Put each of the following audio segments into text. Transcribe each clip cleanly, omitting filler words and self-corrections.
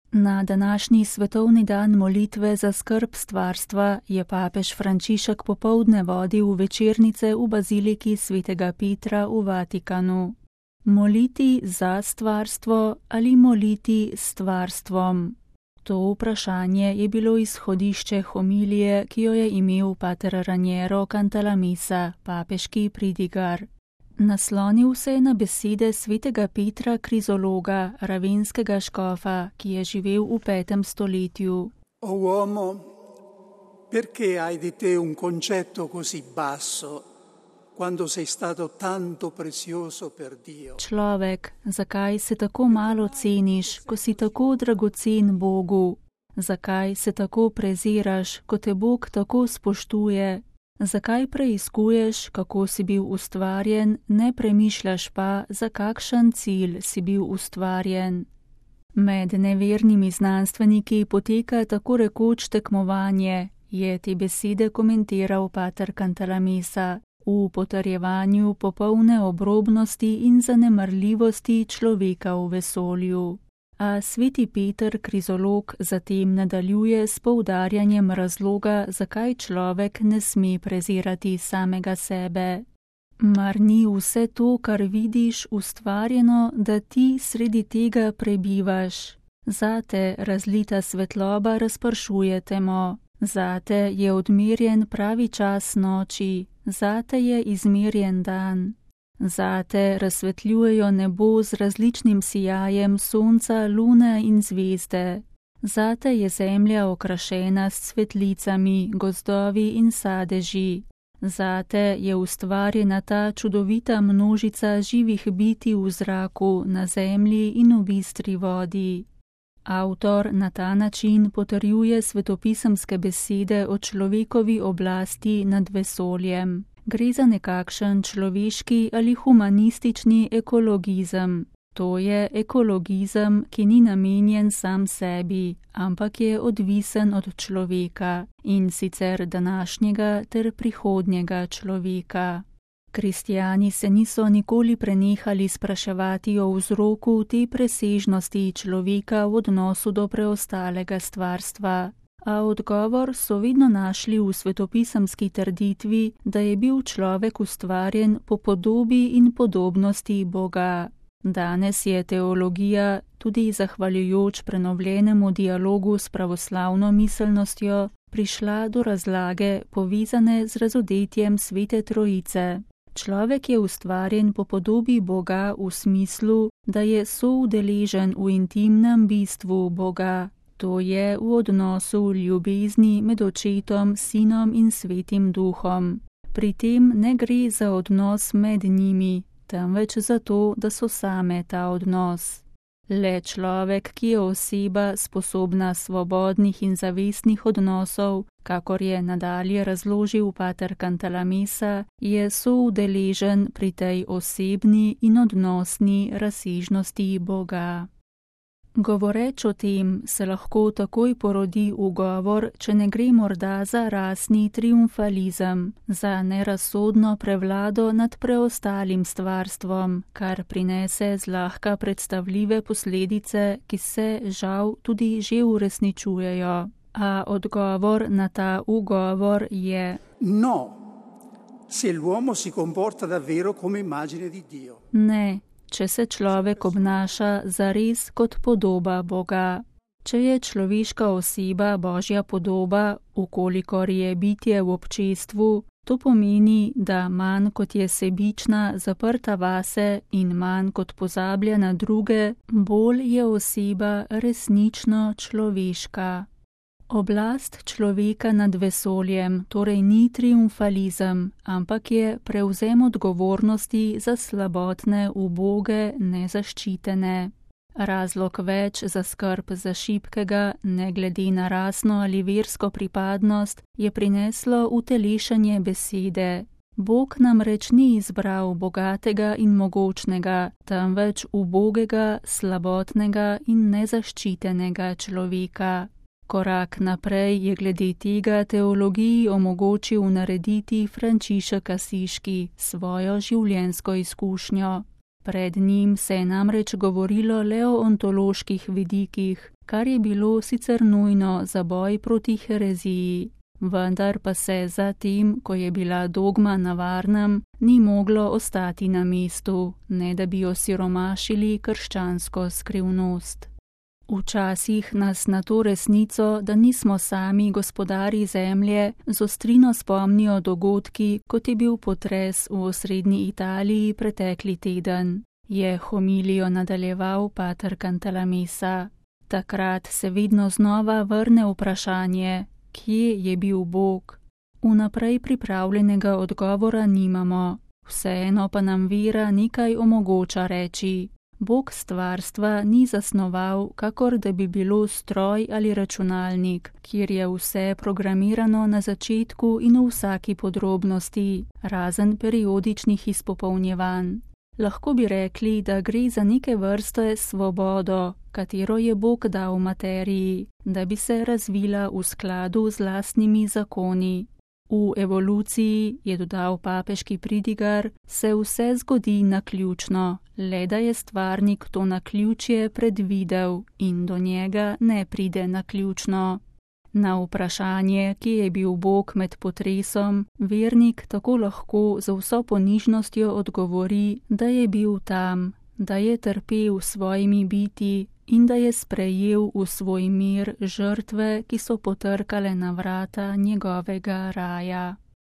Na današnji svetovni dan molitve za skrb stvarstva je papež Frančišek popoldne vodil večernice v baziliki svetega Petra v Vatikanu. Moliti za stvarstvo ali moliti s stvarstvom? To vprašanje je bilo izhodišče homilije, ki jo je imel pater Raniero Cantalamessa, papeški pridigar. Naslonil se je na besede svetega Petra Krizologa, ravenskega škofa, ki je živel v 5. stoletju. O uomo, perché hai di te un concetto così basso, quando sei stato tanto prezioso per Dio? Človek, zakaj se tako malo ceniš, ko si tako dragocen Bogu? Zakaj se tako preziraš, ko te Bog tako spoštuje? Zakaj preiskuješ, kako si bil ustvarjen, ne premišljaš pa, za kakšen cilj si bil ustvarjen? Med nevernimi znanstveniki poteka tako rekoč tekmovanje, je te besede komentiral pater Cantalamessa, v potrjevanju popolne obrobnosti in zanemarljivosti človeka v vesolju. A sveti Peter Krizolog zatem nadaljuje s poudarjanjem razloga, zakaj človek ne sme prezirati samega sebe. Mar ni vse to, kar vidiš, ustvarjeno, da ti sredi tega prebivaš? Zate razlita svetloba razpršuje temo, zate je odmerjen pravi čas noči, zate je izmerjen dan. Zate razsvetljujejo nebo z različnim sijajem sonca, lune in zvezde. Zate je zemlja okrašena s cvetlicami, gozdovi in sadeži. Zate je ustvarjena ta čudovita množica živih bitij v zraku, na zemlji in v bistri vodi. Avtor na ta način potrjuje svetopisemske besede o človekovi oblasti nad vesoljem. Gre za nekakšen človeški ali humanistični ekologizem. To je ekologizem, ki ni namenjen sam sebi, ampak je odvisen od človeka, in sicer današnjega ter prihodnjega človeka. Kristjani se niso nikoli prenehali spraševati o vzroku te presežnosti človeka v odnosu do preostalega stvarstva. A odgovor so vedno našli v svetopisemski trditvi, da je bil človek ustvarjen po podobi in podobnosti Boga. Danes je teologija, tudi zahvaljujoč prenovljenemu dialogu s pravoslavno miselnostjo, prišla do razlage povezane z razodetjem Svete Trojice. Človek je ustvarjen po podobi Boga v smislu, da je soudeležen v intimnem bistvu Boga. To je v odnosu ljubezni med očetom, sinom in svetim duhom. Pri tem ne gre za odnos med njimi, temveč za to, da so same ta odnos. Le človek, ki je oseba sposobna svobodnih in zavestnih odnosov, kakor je nadalje razložil pater Cantalamessa, je soudeležen pri tej osebni in odnosni razsežnosti Boga. Govoreč o tem se lahko takoj porodi ugovor, če ne gre morda za rasni triumfalizem, za nerazsodno prevlado nad preostalim stvarstvom, kar prinese zlahka predstavljive posledice, ki se žal tudi že uresničujejo. A odgovor na ta ugovor je: No, se l'uomo si comporta davvero come immagine di Dio. Ne. Če se človek obnaša zares kot podoba Boga. Če je človeška oseba Božja podoba, ukolikor je bitje v občestvu, to pomeni, da manj kot je sebična, zaprta vase in manj kot pozablja na druge, bolj je oseba resnično človeška. Oblast človeka nad vesoljem torej ni triumfalizem, ampak je prevzem odgovornosti za slabotne, uboge, nezaščitene. Razlog več za skrb za šibkega, ne glede na rasno ali versko pripadnost, je prineslo utelešanje besede. Bog namreč ni izbral bogatega in mogočnega, temveč ubogega, slabotnega in nezaščitenega človeka. Korak naprej je glede tega teologiji omogočil narediti Frančišek Asiški svojo življenjsko izkušnjo. Pred njim se je namreč govorilo le o ontoloških vidikih, kar je bilo sicer nujno za boj proti hereziji, vendar pa se zatem, ko je bila dogma na varnem, ni moglo ostati na mestu, ne da bi osiromašili krščansko skrivnost. Včasih nas na to resnico, da nismo sami gospodari zemlje, z ostrino spomnijo dogodki, kot je bil potres v osrednji Italiji pretekli teden, je homilijo nadaljeval pater Cantalamessa. Takrat se vedno znova vrne vprašanje, kje je bil Bog? Vnaprej pripravljenega odgovora nimamo, vseeno pa nam vera nekaj omogoča reči. Bog stvarstva ni zasnoval, kakor da bi bilo stroj ali računalnik, kjer je vse programirano na začetku in v vsaki podrobnosti, razen periodičnih izpopolnjevanj. Lahko bi rekli, da gre za neke vrste svobodo, katero je Bog dal materiji, da bi se razvila v skladu z lastnimi zakoni. V evoluciji, je dodal papeški pridigar, se vse zgodi naključno, le da je stvarnik to naključje predvidel in do njega ne pride naključno. Na vprašanje, kje je bil Bog med potresom, vernik tako lahko z vso ponižnostjo odgovori, da je bil tam, da je trpel svojimi biti in da je sprejel v svoj mir žrtve, ki so potrkale na vrata njegovega raja.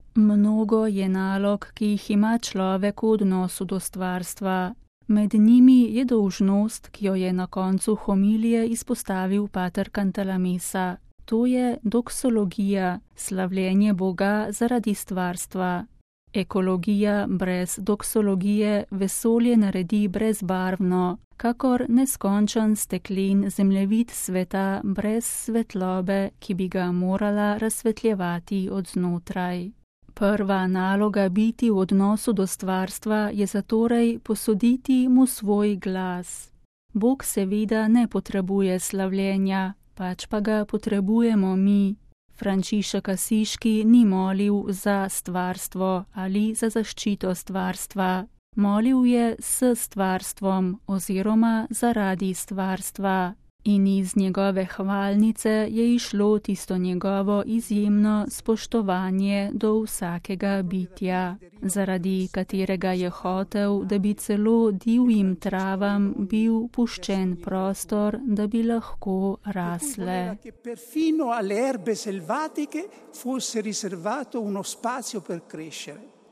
Mnogo je nalog, ki jih ima človek v odnosu do stvarstva. Med njimi je dolžnost, ki jo je na koncu homilije izpostavil pater Cantalamessa. To je doksologija, slavljenje Boga zaradi stvarstva. Ekologija brez doksologije vesolje naredi brezbarvno, kakor neskončen steklen zemljevid sveta brez svetlobe, ki bi ga morala razsvetljevati od znotraj. Prva naloga biti v odnosu do stvarstva je zatorej posoditi mu svoj glas. Bog seveda ne potrebuje slavljenja, pač pa ga potrebujemo mi. Frančišek Asiški ni molil za stvarstvo ali za zaščito stvarstva. Molil je s stvarstvom oziroma zaradi stvarstva. In iz njegove hvalnice je išlo tisto njegovo izjemno spoštovanje do vsakega bitja, zaradi katerega je hotel, da bi celo divjim travam bil puščen prostor, da bi lahko rasle. Perfino alle erbe selvatiche fosse riservato uno spazio per crescere.